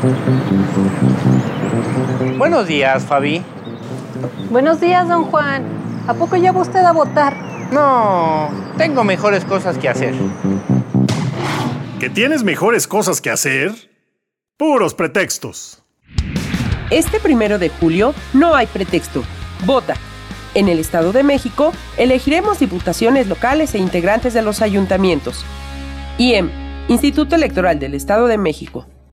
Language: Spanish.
Buenos días, Fabi. Buenos días, don Juan. ¿A poco ya va usted a votar? No, tengo mejores cosas que hacer. ¿Que tienes mejores cosas que hacer? Puros pretextos. Este 1 de julio no hay pretexto. Vota. En el Estado de México elegiremos diputaciones locales e integrantes de los ayuntamientos. IEM, Instituto Electoral del Estado de México.